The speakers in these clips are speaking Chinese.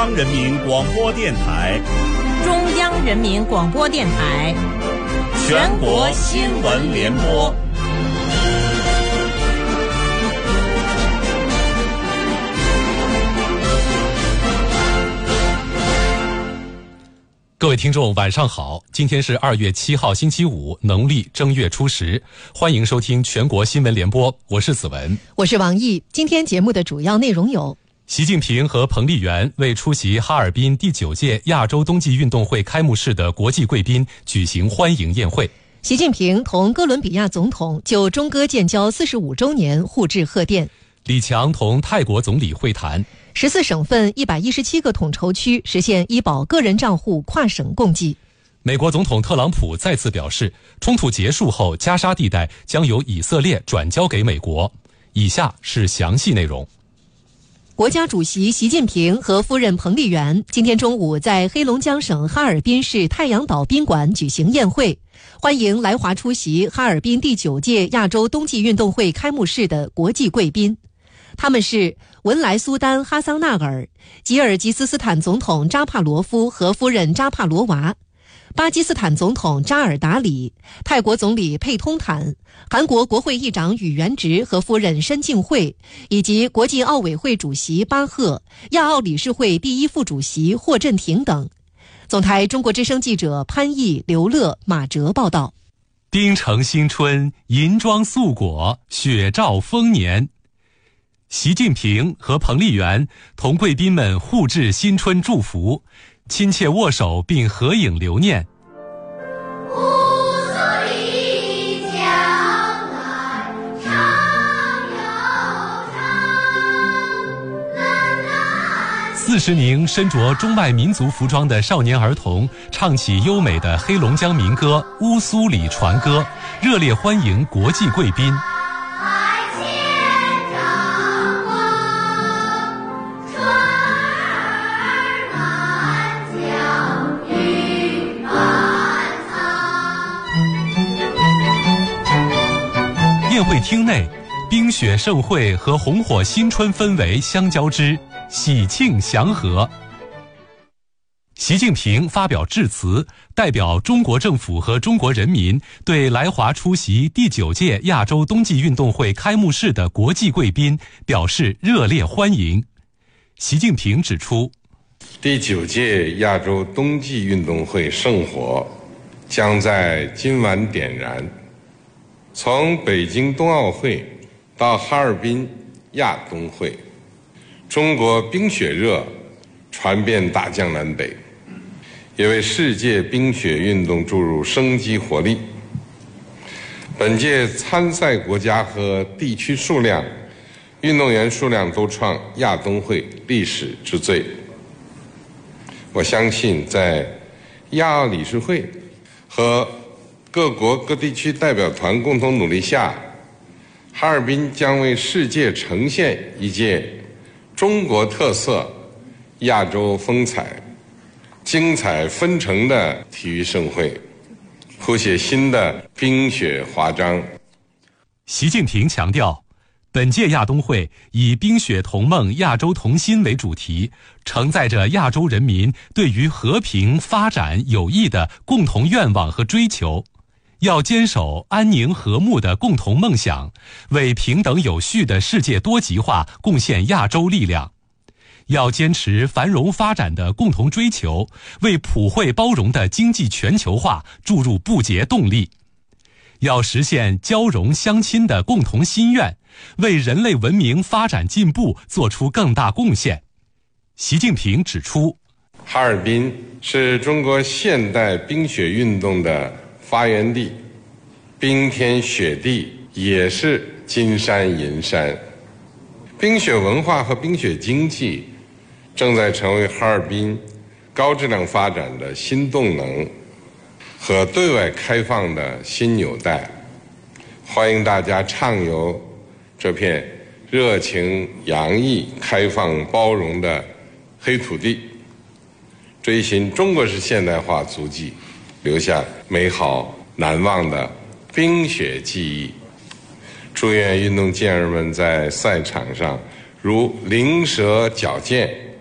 央人民广播电台、 中央人民广播电台全国新闻联播。 各位听众晚上好，今天是2月7号星期五，农历正月初10，欢迎收听全国新闻联播，我是子文， 我是王毅。今天节目的主要内容有： 习近平和彭丽媛为出席哈尔滨第9届亚洲冬季运动会开幕式的国际贵宾举行欢迎宴会。 习近平同哥伦比亚总统就中哥建交45周年互致贺电。 李强同泰国总理会谈。 14省份117个统筹区实现医保个人账户跨省共济。 美国总统特朗普再次表示，冲突结束后，加沙地带将由以色列转交给美国。以下是详细内容。 国家主席习近平和夫人彭丽媛今天中午在黑龙江省哈尔滨市太阳岛宾馆举行宴会，欢迎来华出席哈尔滨第9届亚洲冬季运动会开幕式的国际贵宾。他们是文莱苏丹哈桑纳尔、吉尔吉斯斯坦总统扎帕罗夫和夫人扎帕罗娃、巴基斯坦总统扎尔达里、泰国总理佩通坦、韩国国会议长宇元直和夫人申敬惠，以及国际奥委会主席巴赫、亚奥理事会第1副主席霍震霆等。总台中国之声记者潘毅、刘乐、马哲报道。 冰城新春，银装素裹，雪照丰年。习近平和彭丽媛同贵宾们互致新春祝福，亲切握手并合影留念。40名身着中外民族服装的少年儿童唱起优美的黑龙江民歌《乌苏里船歌》，热烈欢迎国际贵宾。宴会厅内，冰雪盛会和红火新春氛围相交织，喜庆祥和。习近平发表致辞，代表中国政府和中国人民对来华出席第9届亚洲冬季运动会开幕式的国际贵宾表示热烈欢迎。习近平指出， 第9届亚洲冬季运动会圣火将在今晚点燃，从北京冬奥会到哈尔滨亚冬会，中国冰雪热传遍大江南北，也为世界冰雪运动注入生机活力。本届参赛国家和地区数量、运动员数量都创亚冬会历史之最。我相信在亚奥理事会和各国各地区代表团共同努力下，哈尔滨将为世界呈现一届中国特色、亚洲风采、精彩纷呈的体育盛会，谱写新的冰雪华章。 习近平强调，本届亚冬会以冰雪同梦、亚洲同心为主题，承载着亚洲人民对于和平、发展、友谊的共同愿望和追求。要坚守安宁和睦的共同梦想，为平等有序的世界多极化贡献亚洲力量；要坚持繁荣发展的共同追求，为普惠包容的经济全球化注入不竭动力；要实现交融相亲的共同心愿，为人类文明发展进步做出更大贡献。习近平指出， 哈尔滨是中国现代冰雪运动的发源地，冰天雪地也是金山银山。冰雪文化和冰雪经济正在成为哈尔滨高质量发展的新动能和对外开放的新纽带。欢迎大家畅游这片热情洋溢、开放包容的黑土地，追寻中国式现代化足迹，留下美好难忘的冰雪记忆。祝愿运动健儿们在赛场上如灵蛇矫健，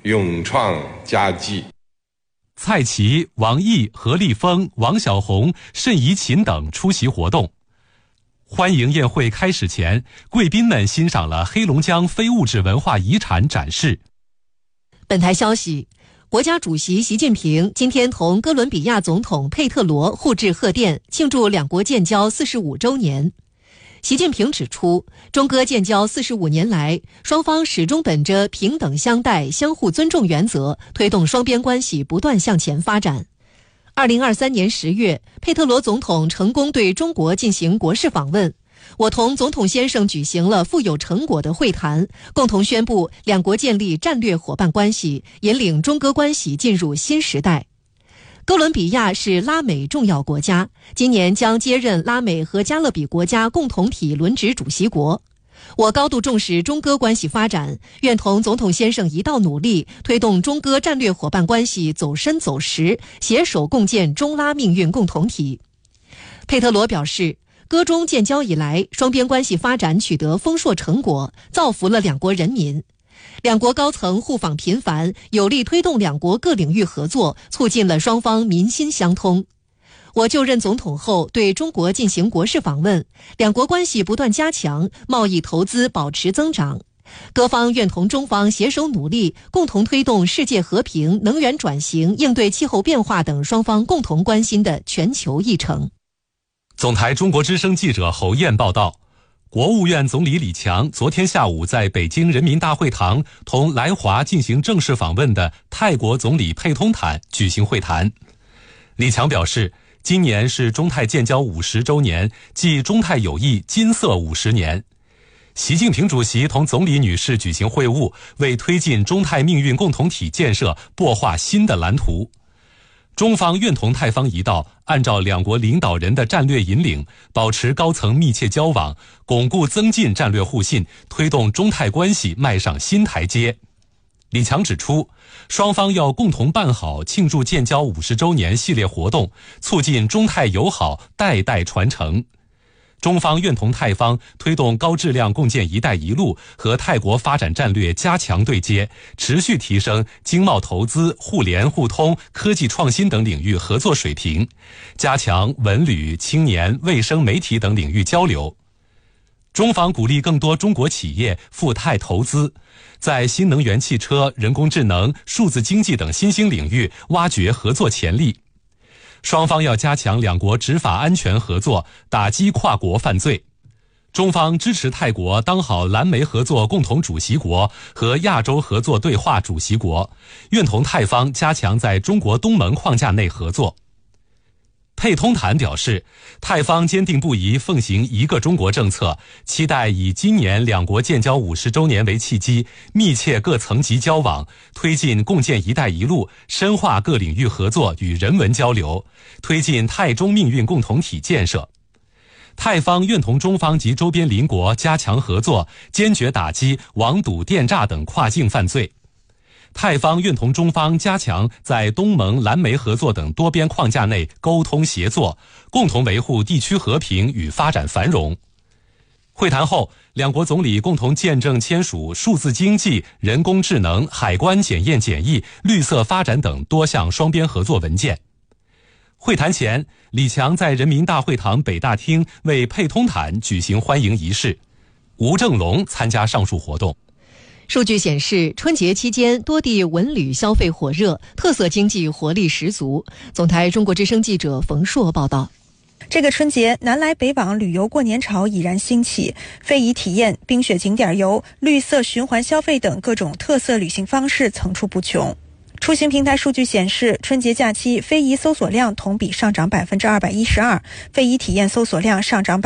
勇创佳绩。 蔡奇、王毅、何立峰、王晓红、慎怡琴等出席活动。欢迎宴会开始前，贵宾们欣赏了黑龙江非物质文化遗产展示。 本台消息，国家主席习近平今天同哥伦比亚总统佩特罗互致贺电，庆祝两国建交45周年。习近平指出，中哥建交45年来，双方始终本着平等相待、相互尊重原则，推动双边关系不断向前发展。2023年10月，佩特罗总统成功对中国进行国事访问，我同总统先生举行了富有成果的会谈，共同宣布两国建立战略伙伴关系，引领中哥关系进入新时代。哥伦比亚是拉美重要国家，今年将接任拉美和加勒比国家共同体轮值主席国。我高度重视中哥关系发展，愿同总统先生一道努力，推动中哥战略伙伴关系走深走实，携手共建中拉命运共同体。佩特罗表示，哥中建交以来，双边关系发展取得丰硕成果，造福了两国人民。两国高层互访频繁，有力推动两国各领域合作，促进了双方民心相通。我就任总统后，对中国进行国事访问，两国关系不断加强，贸易投资保持增长。各方愿同中方携手努力，共同推动世界和平、能源转型、应对气候变化等双方共同关心的全球议程。 总台中国之声记者侯燕报道，国务院总理李强昨天下午在北京人民大会堂同来华进行正式访问的泰国总理佩通坦举行会谈。李强表示，今年是中泰建交50周年，即中泰友谊金色50年。习近平主席同总理女士举行会晤，为推进中泰命运共同体建设擘画新的蓝图。中方愿同泰方一道，按照两国领导人的战略引领，保持高层密切交往，巩固增进战略互信，推动中泰关系迈上新台阶。李强指出，双方要共同办好庆祝建交50周年系列活动，促进中泰友好代代传承。中方愿同泰方推动高质量共建“一带一路”和泰国发展战略加强对接，持续提升经贸投资、互联互通、科技创新等领域合作水平，加强文旅、青年、卫生、媒体等领域交流。中方鼓励更多中国企业赴泰投资，在新能源汽车、人工智能、数字经济等新兴领域挖掘合作潜力。双方要加强两国执法安全合作，打击跨国犯罪。中方支持泰国当好蓝莓合作共同主席国和亚洲合作对话主席国，愿同泰方加强在中国东盟框架内合作。佩通坦表示，泰方坚定不移奉行一个中国政策，期待以今年两国建交50周年为契机，密切各层级交往，推进共建“一带一路”，深化各领域合作与人文交流，推进泰中命运共同体建设。泰方愿同中方及周边邻国加强合作，坚决打击网赌、电诈等跨境犯罪。泰方愿同中方加强在东盟、蓝莓合作等多边框架内沟通协作，共同维护地区和平与发展繁荣。会谈后，两国总理共同见证签署数字经济、人工智能、海关检验检疫、绿色发展等多项双边合作文件。会谈前，李强在人民大会堂北大厅为佩通坦举行欢迎仪式，吴正龙参加上述活动。 数据显示，春节期间多地文旅消费火热，特色经济活力十足。总台中国之声记者冯硕报道。 这个春节，南来北往旅游过年潮已然兴起，非遗体验、冰雪景点游、绿色循环消费等各种特色旅行方式层出不穷。出行平台数据显示，春节假期非遗搜索量同比上涨212%，非遗体验搜索量上涨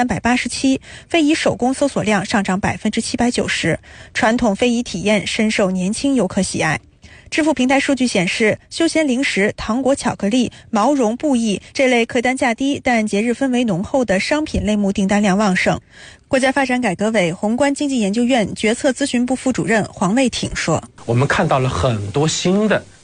387%，非遗手工搜索量上涨790%，传统非遗体验深受年轻游客喜爱。支付平台数据显示，休闲零食、糖果、巧克力、毛绒布艺这类客单价低但节日氛围浓厚的商品类目订单量旺盛。国家发展改革委宏观经济研究院决策咨询部副主任黄卫挺说：“ 我们看到了很多新的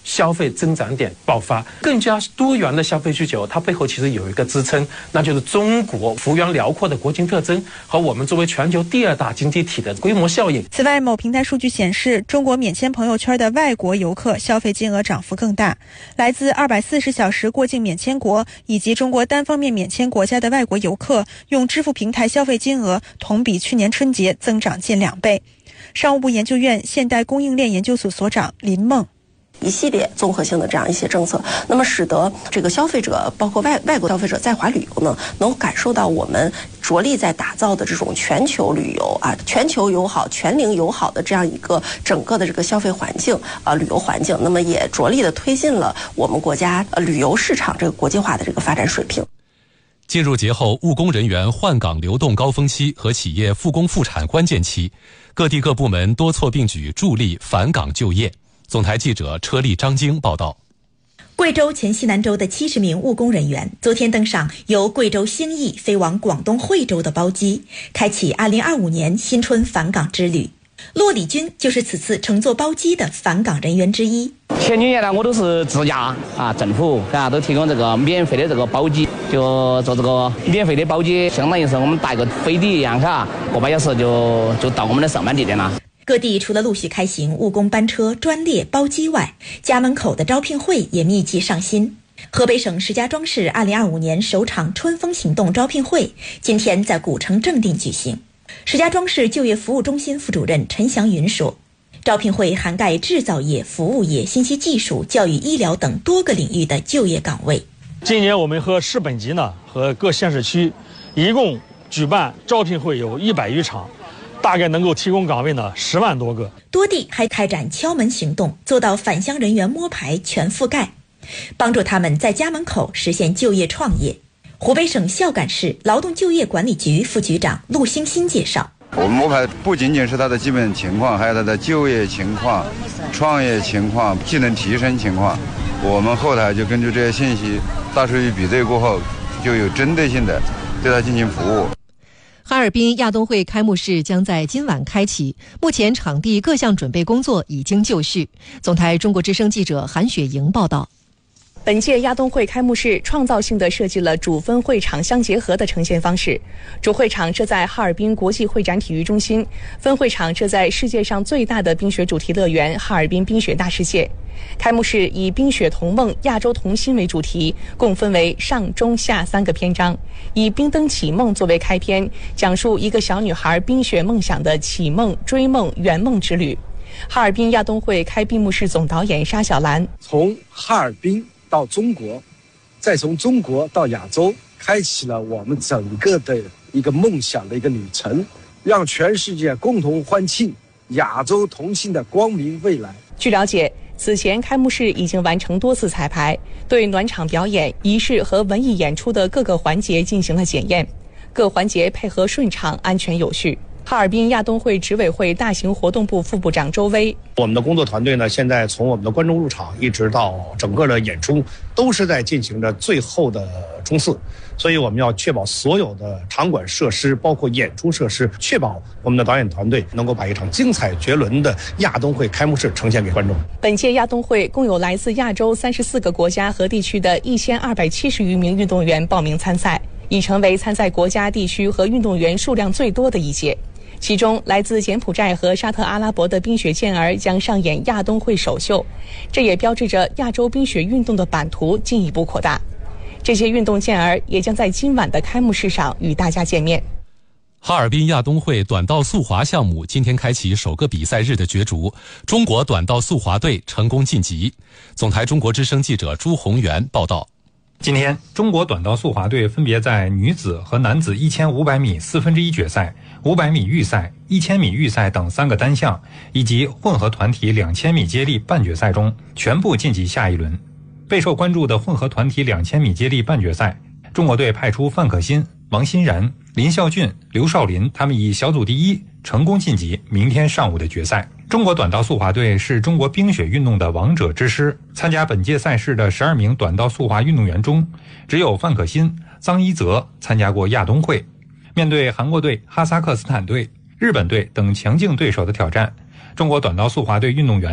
消费增长点爆发，更加多元的消费需求，它背后其实有一个支撑，那就是中国幅员辽阔的国情特征和我们作为全球第2大经济体的规模效应。 此外，某平台数据显示，中国免签朋友圈的外国游客消费金额涨幅更大，来自240小时过境免签国以及中国单方面免签国家的外国游客用支付平台消费金额同比去年春节增长近2倍。商务部研究院现代供应链研究所所长林梦， 一系列综合性的这样一些政策，那么使得这个消费者，包括外国消费者在华旅游呢，能感受到我们着力在打造的这种全球旅游全球友好、全龄友好的这样一个整个的这个消费环境旅游环境，那么也着力的推进了我们国家旅游市场这个国际化的这个发展水平。 进入节后务工人员换岗流动高峰期和企业复工复产关键期，各地各部门多措并举，助力返岗就业。总台记者车丽、张晶报道。 贵州黔西南州的70名务工人员昨天登上由贵州兴义飞往广东惠州的包机，开启2025年新春返岗之旅。骆礼军就是此次乘坐包机的返岗人员之一。 前几年呢，我都是自驾政府都提供这个免费的这个包机，就做这个免费的包机，相当于是我们带个飞的一样，1个半小时就到我们的上班地点了。 各地除了陆续开行务工班车、专列、包机外，家门口的招聘会也密集上新。河北省石家庄市2025年首场春风行动招聘会今天在古城正定举行。石家庄市就业服务中心副主任陈祥云说，招聘会涵盖制造业、服务业、信息技术、教育、医疗等多个领域的就业岗位。 今年我们和市本级呢和各县市区一共举办招聘会有100余场，大概能够提供岗位呢10万多个。 多地还开展敲门行动，做到返乡人员摸排全覆盖，帮助他们在家门口实现就业创业。湖北省孝感市劳动就业管理局副局长陆兴新介绍， 我们摸排不仅仅是他的基本情况，还有他的就业情况、创业情况、技能提升情况，我们后台就根据这些信息大数据比对过后，就有针对性的对他进行服务。 哈尔滨亚冬会开幕式将在今晚开启，目前场地各项准备工作已经就绪。总台中国之声记者韩雪莹报道。 本届亚冬会开幕式创造性地设计了主分会场相结合的呈现方式，主会场设在哈尔滨国际会展体育中心，分会场设在世界上最大的冰雪主题乐园哈尔滨冰雪大世界。开幕式以冰雪童梦、亚洲童心为主题，共分为上、中、下3个篇章，以冰灯启梦作为开篇，讲述一个小女孩冰雪梦想的启梦、追梦、圆梦之旅。哈尔滨亚冬会开闭幕式总导演沙小兰， 从哈尔滨到中国，再从中国到亚洲，开启了我们整个的一个梦想的一个旅程，让全世界共同欢庆亚洲同心的光明未来。 据了解，此前开幕式已经完成多次彩排，对暖场表演、仪式和文艺演出的各个环节进行了检验，各环节配合顺畅、安全有序。哈尔滨亚冬会执委会大型活动部副部长周威， 我们的工作团队呢，现在从我们的观众入场一直到整个的演出，都是在进行着最后的冲刺，所以我们要确保所有的场馆设施，包括演出设施，确保我们的导演团队能够把一场精彩绝伦的亚冬会开幕式呈现给观众。 本届亚冬会共有来自亚洲34个国家和地区的1270余名运动员报名参赛，已成为参赛国家、地区和运动员数量最多的一届。其中来自柬埔寨和沙特阿拉伯的冰雪健儿将上演亚冬会首秀，这也标志着亚洲冰雪运动的版图进一步扩大。这些运动健儿也将在今晚的开幕式上与大家见面。 哈尔滨亚冬会短道速滑项目今天开启首个比赛日的角逐，中国短道速滑队成功晋级。总台中国之声记者朱宏元报道。 今天，中国短道速滑队分别在女子和男子1500米1/4决赛、500米预赛、1000米预赛等3个单项，以及混合团体2000米接力半决赛中全部晋级下一轮。备受关注的混合团体2000米接力半决赛，中国队派出范可新、王欣然、林孝俊、刘少林，他们以小组第1成功晋级明天上午的决赛。中国短道速滑队是中国冰雪运动的王者之师，参加本届赛事的12名短道速滑运动员中，只有范可新、臧一泽参加过亚冬会。面对韩国队、哈萨克斯坦队、日本队等强劲对手的挑战，中国短道速滑队运动员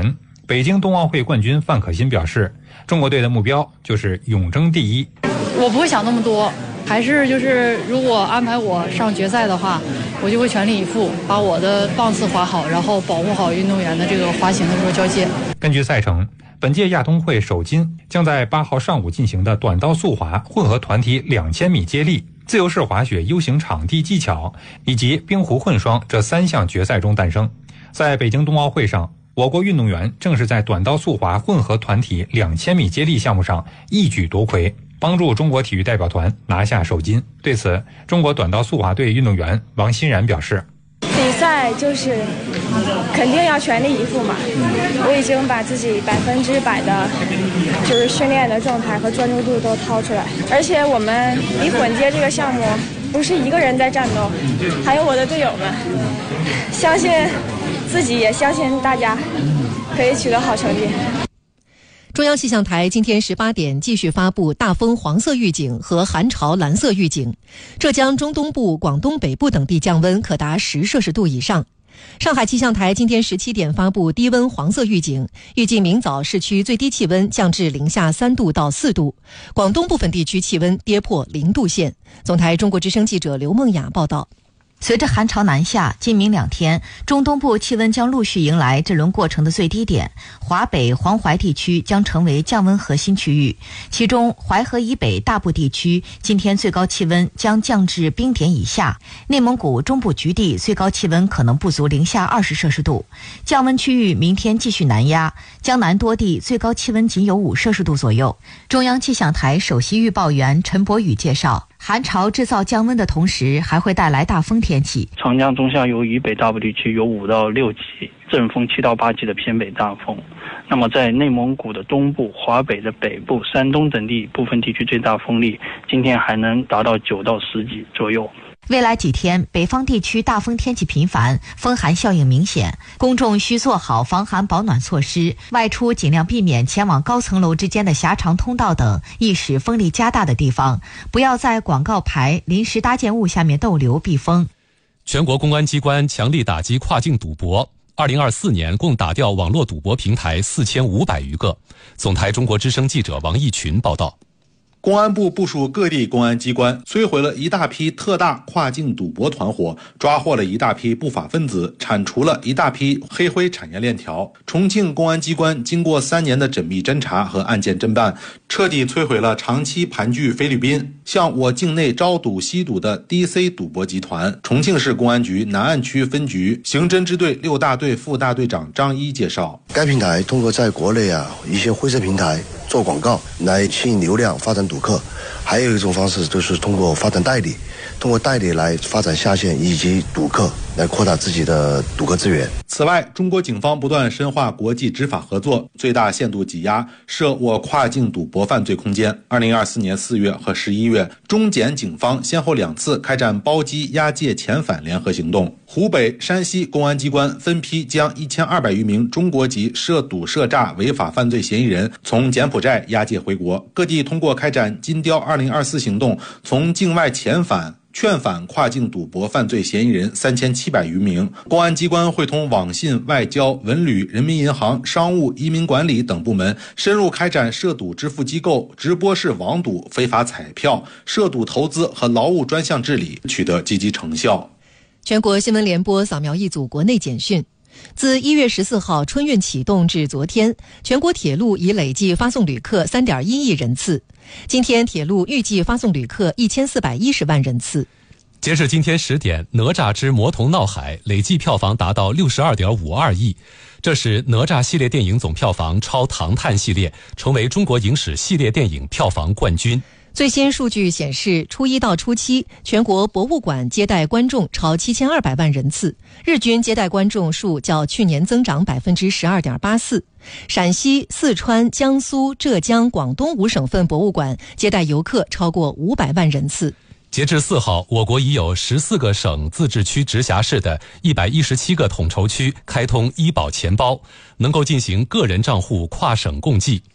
北京冬奥会冠军范可新表示，中国队的目标就是永争第一。 我不会想那么多，还是如果安排我上决赛的话，我就会全力以赴，把我的棒次滑好，然后保护好运动员的这个滑行的时候交接。 根据赛程，本届亚冬会首金将在8号上午进行的短道速滑混合团体2000米接力、自由式滑雪 U 型场地技巧以及冰壶混双这3项决赛中诞生。在北京冬奥会上，我国运动员正是在短道速滑混合团体2000米接力项目上一举夺魁，帮助中国体育代表团拿下首金。对此，中国短道速滑队运动员王欣然表示， 比赛就是肯定要全力以赴嘛，我已经把自己100%的训练的状态和专注度都掏出来，而且我们比混接这个项目不是一个人在战斗，还有我的队友们，相信自己也相信大家可以取得好成绩。 中央气象台今天18点继续发布大风黄色预警和寒潮蓝色预警，浙江中东部、广东北部等地降温可达10摄氏度以上。上海气象台今天17点发布低温黄色预警，预计明早市区最低气温降至零下3度到4度，广东部分地区气温跌破0度线。总台中国之声记者刘梦雅报道。 随着寒潮南下，今明2天，中东部气温将陆续迎来这轮过程的最低点，华北、黄淮地区将成为降温核心区域。其中，淮河以北大部地区今天最高气温将降至冰点以下，内蒙古中部局地最高气温可能不足零下20摄氏度。降温区域明天继续南压，江南多地最高气温仅有5摄氏度左右。中央气象台首席预报员陈博宇介绍，寒潮制造降温的同时，还会带来大风天气。 长江中下游以北大部地区有5到6级，阵风7到8级的偏北大风。那么在内蒙古的东部、华北的北部、山东等地部分地区最大风力今天还能达到9到10级左右。 未来几天，北方地区大风天气频繁，风寒效应明显，公众需做好防寒保暖措施，外出尽量避免前往高层楼之间的狭长通道等易使风力加大的地方，不要在广告牌、临时搭建物下面逗留避风。 全国公安机关强力打击跨境赌博，2024年共打掉网络赌博平台4500余个。总台中国之声记者王义群报道。 公安部部署各地公安机关，摧毁了一大批特大跨境赌博团伙，抓获了一大批不法分子，铲除了一大批黑灰产业链条。重庆公安机关经过3年的缜密侦查和案件侦办，彻底摧毁了长期盘踞菲律宾、向我境内招赌吸赌的 DC 赌博集团。重庆市公安局南岸区分局刑侦支队6大队副大队长张一介绍， 该平台通过在国内一些灰色平台做广告来吸引流量，发展赌客。还有一种方式就是通过发展代理，通过代理来发展下线以及赌客，来扩大自己的赌客资源。 此外，中国警方不断深化国际执法合作，最大限度挤压涉我跨境赌博犯罪空间。2024年4月和11月，中检警方先后2次开展包机押解遣返联合行动。湖北、山西公安机关分批将1200余名中国籍涉赌涉诈违法犯罪嫌疑人从柬埔寨押解回国。各地通过开展金雕2024行动，从境外遣返劝返跨境赌博犯罪嫌疑人3700余名。公安机关会同网信、外交、文旅、人民银行、商务、移民管理等部门，深入开展涉赌支付机构、直播式网赌、非法彩票、涉赌投资和劳务专项治理，取得积极成效。 全国新闻联播扫描一组国内简讯。自1月14号春运启动至昨天，全国铁路已累计发送旅客3.1亿人次。今天铁路预计发送旅客1410万人次。 截至今天10点，哪吒之魔童闹海累计票房达到62.52亿，这使哪吒系列电影总票房超唐探系列，成为中国影史系列电影票房冠军。 最新数据显示，初一到初七，全国博物馆接待观众超7200万人次，日均接待观众数较去年增长12.84%。陕西、四川、江苏、浙江、广东5省份博物馆接待游客超过500万人次。 截至4号，我国已有14个省、自治区、直辖市的117个统筹区开通医保钱包，能够进行个人账户跨省共济。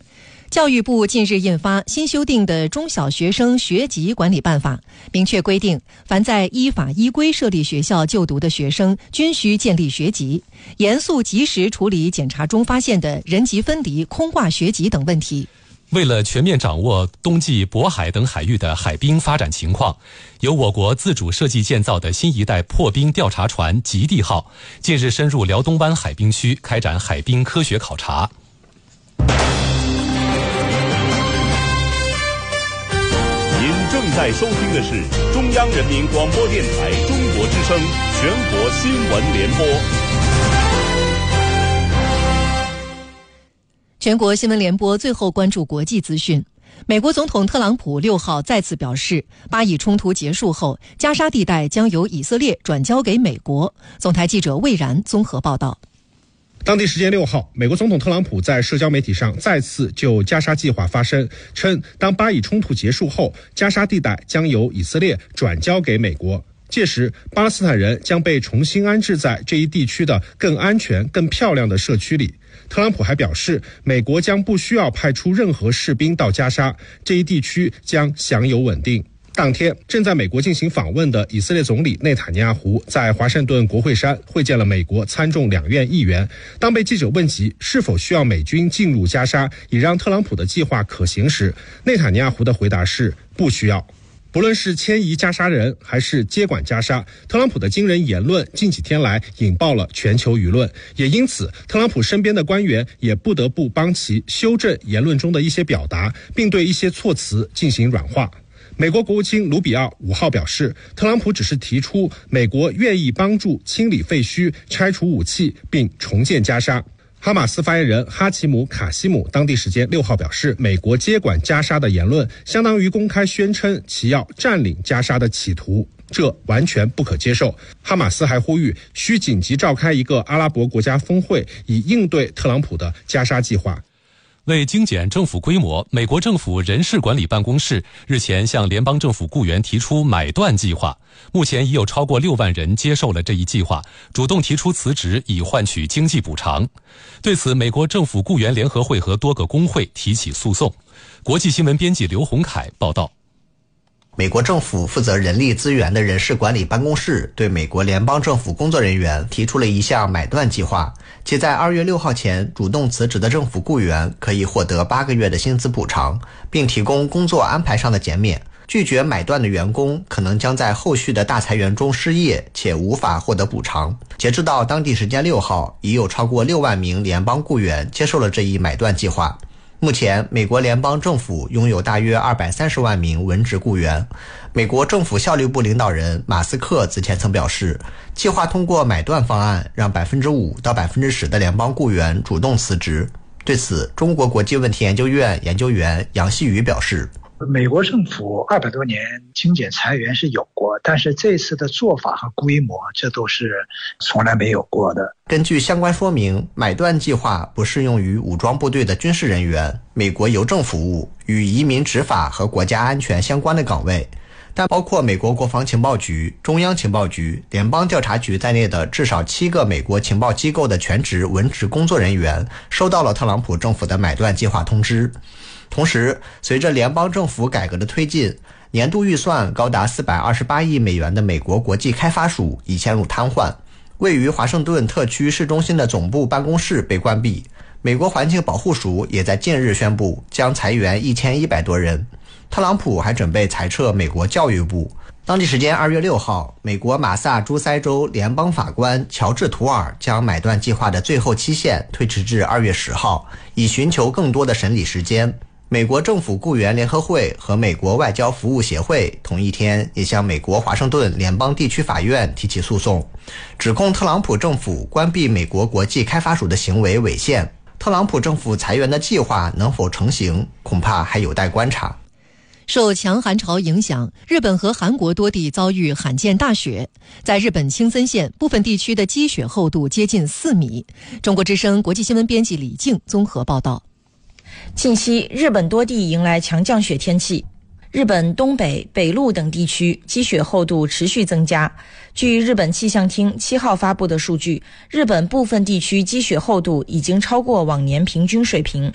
教育部近日印发新修订的中小学生学籍管理办法，明确规定，凡在依法依规设立学校就读的学生均需建立学籍，严肃及时处理检查中发现的人籍分离、空挂学籍等问题。 为了全面掌握冬季渤海等海域的海冰发展情况，由我国自主设计建造的新一代破冰调查船极地号近日深入辽东湾海冰区开展海冰科学考察。 您正在收听的是中央人民广播电台中国之声全国新闻联播。 全国新闻联播最后关注国际资讯。美国总统特朗普6号再次表示，巴以冲突结束后，加沙地带将由以色列转交给美国。总台记者魏然综合报道。 当地时间6号，美国总统特朗普在社交媒体上再次就加沙计划发声，称当巴以冲突结束后，加沙地带将由以色列转交给美国。届时，巴勒斯坦人将被重新安置在这一地区的更安全、更漂亮的社区里。特朗普还表示，美国将不需要派出任何士兵到加沙，这一地区将享有稳定。当天，正在美国进行访问的以色列总理内塔尼亚胡在华盛顿国会山会见了美国参众两院议员。当被记者问及是否需要美军进入加沙以让特朗普的计划可行时，内塔尼亚胡的回答是不需要。不论是迁移加沙人还是接管加沙，特朗普的惊人言论近几天来引爆了全球舆论，也因此特朗普身边的官员也不得不帮其修正言论中的一些表达，并对一些措辞进行软化。美国国务卿卢比奥5号表示，特朗普只是提出美国愿意帮助清理废墟、拆除武器并重建加沙。哈马斯发言人哈奇姆·卡西姆当地时间6号表示，美国接管加沙的言论相当于公开宣称其要占领加沙的企图，这完全不可接受。哈马斯还呼吁需紧急召开一个阿拉伯国家峰会，以应对特朗普的加沙计划。 为精简政府规模，美国政府人事管理办公室日前向联邦政府雇员提出买断计划，目前已有超过6万人接受了这一计划，主动提出辞职以换取经济补偿。对此，美国政府雇员联合会和多个工会提起诉讼。国际新闻编辑刘洪凯报道。 美国政府负责人力资源的人事管理办公室对美国联邦政府工作人员提出了一项买断计划，即在2月6号前主动辞职的政府雇员可以获得8个月的薪资补偿，并提供工作安排上的减免。拒绝买断的员工可能将在后续的大裁员中失业，且无法获得补偿。截至到当地时间6号，已有超过6万名联邦雇员接受了这一买断计划。目前，美国联邦政府拥有大约230万名文职雇员。美国政府效率部领导人马斯克此前曾表示，计划通过买断方案让5%到10%的联邦雇员主动辞职。对此，中国国际问题研究院研究员杨希宇表示， 美国政府200多年精简裁员是有过，但是这次的做法和规模，这都是从来没有过的。 根据相关说明，买断计划不适用于武装部队的军事人员、美国邮政服务、与移民执法和国家安全相关的岗位，但包括美国国防情报局、中央情报局、联邦调查局在内的至少7个美国情报机构的全职文职工作人员收到了特朗普政府的买断计划通知。同时，随着联邦政府改革的推进，年度预算高达428亿美元的美国国际开发署已陷入瘫痪，位于华盛顿特区市中心的总部办公室被关闭。美国环境保护署也在近日宣布将裁员1100多人。特朗普还准备裁撤美国教育部。当地时间2月6号，美国马萨诸塞州联邦法官乔治·图尔将买断计划的最后期限推迟至2月10号，以寻求更多的审理时间。美国政府雇员联合会和美国外交服务协会同一天也向美国华盛顿联邦地区法院提起诉讼，指控特朗普政府关闭美国国际开发署的行为违宪。特朗普政府裁员的计划能否成型，恐怕还有待观察。 受强寒潮影响，日本和韩国多地遭遇罕见大雪。在日本青森县部分地区的积雪厚度接近4米。中国之声国际新闻编辑李静综合报道。 近期，日本多地迎来强降雪天气，日本东北、北陆等地区积雪厚度持续增加。据日本气象厅7号发布的数据，日本部分地区积雪厚度已经超过往年平均水平。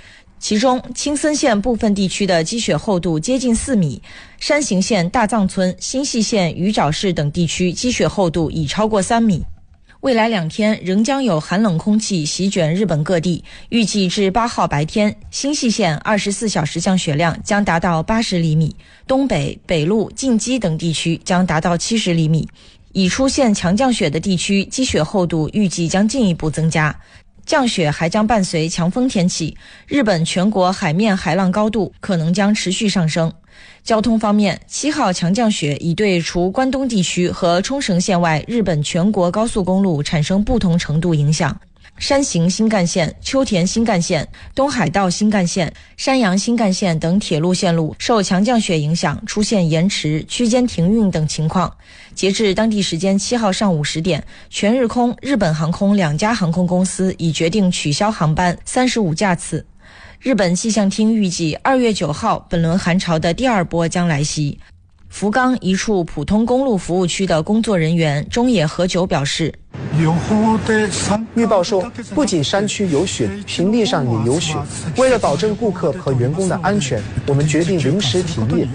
其中青森县部分地区的积雪厚度接近4米，山形县大藏村、新舄县鱼沼市等地区积雪厚度已超过3米。未来2天仍将有寒冷空气席卷日本各地，预计至8号白天，新舄县24小时降雪量将达到80厘米，东北、北陆、近畿等地区将达到70厘米。已出现强降雪的地区，积雪厚度预计将进一步增加。降雪还将伴随强风天气，日本全国海面海浪高度可能将持续上升。交通方面，7号强降雪已对除关东地区和冲绳县外日本全国高速公路产生不同程度影响。山形新干线、秋田新干线、东海道新干线、山阳新干线等铁路线路受强降雪影响，出现延迟、区间停运等情况。截至当地时间7号上午10点，全日空、日本航空2家航空公司已决定取消航班35架次。日本气象厅预计2月9号本轮寒潮的第2波将来袭。福冈一处普通公路服务区的工作人员中野和久表示， 预报说不仅山区有雪，平地上也有雪，为了保证顾客和员工的安全，我们决定临时停业。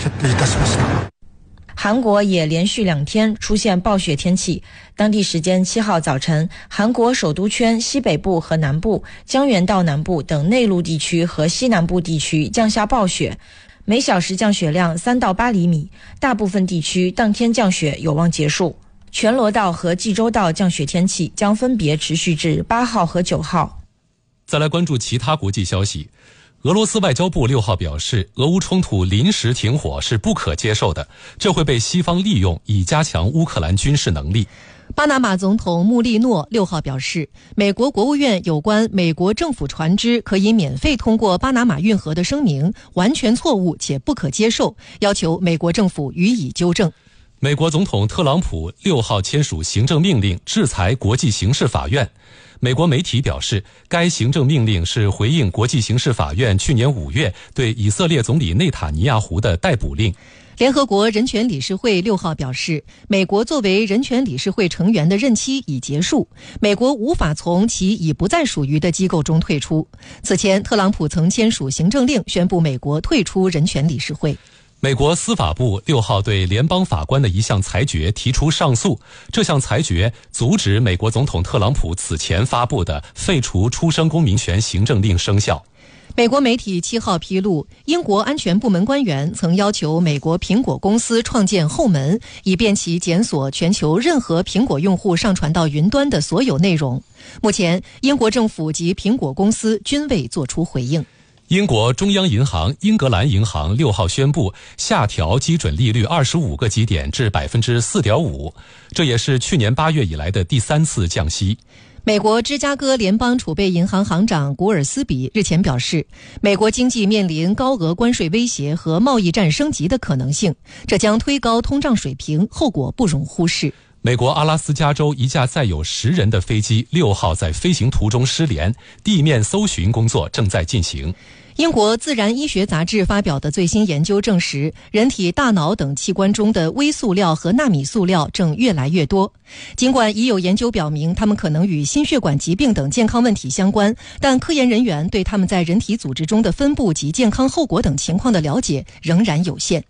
韩国也连续2天出现暴雪天气。当地时间7号早晨，韩国首都圈西北部和南部、江原道南部等内陆地区和西南部地区降下暴雪，每小时降雪量3到8厘米，大部分地区当天降雪有望结束。全罗道和济州道降雪天气将分别持续至8号和9号。 再来关注其他国际消息。俄罗斯外交部6号表示，俄乌冲突临时停火是不可接受的，这会被西方利用以加强乌克兰军事能力。 巴拿马总统穆利诺6号表示，美国国务院有关美国政府船只可以免费通过巴拿马运河的声明完全错误且不可接受，要求美国政府予以纠正。 美国总统特朗普6号签署行政命令制裁国际刑事法院。美国媒体表示，该行政命令是回应国际刑事法院去年5月对以色列总理内塔尼亚胡的逮捕令。 联合国人权理事会6号表示，美国作为人权理事会成员的任期已结束，美国无法从其已不再属于的机构中退出。此前，特朗普曾签署行政令宣布美国退出人权理事会。 美国司法部6号对联邦法官的一项裁决提出上诉，这项裁决阻止美国总统特朗普此前发布的废除出生公民权行政令生效。 美国媒体7号披露，英国安全部门官员曾要求美国苹果公司创建后门，以便其检索全球任何苹果用户上传到云端的所有内容。目前，英国政府及苹果公司均未作出回应。 英国中央银行英格兰银行6号宣布下调基准利率25个基点至 4.5%， 这也是去年8月以来的第3次降息。 美国芝加哥联邦储备银行行长古尔斯比日前表示，美国经济面临高额关税威胁和贸易战升级的可能性，这将推高通胀水平，后果不容忽视。 美国阿拉斯加州一架载有10人的飞机6号在飞行途中失联，地面搜寻工作正在进行。 英国《自然医学》杂志发表的最新研究证实，人体大脑等器官中的微塑料和纳米塑料正越来越多。尽管已有研究表明它们可能与心血管疾病等健康问题相关，但科研人员对它们在人体组织中的分布及健康后果等情况的了解仍然有限。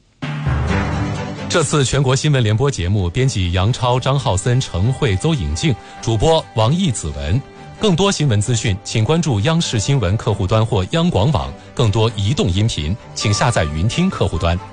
这次全国新闻联播节目，编辑杨超、张浩森、程慧、邹颖静，主播王毅、子文。更多新闻资讯，请关注央视新闻客户端或央广网。更多移动音频，请下载云听客户端。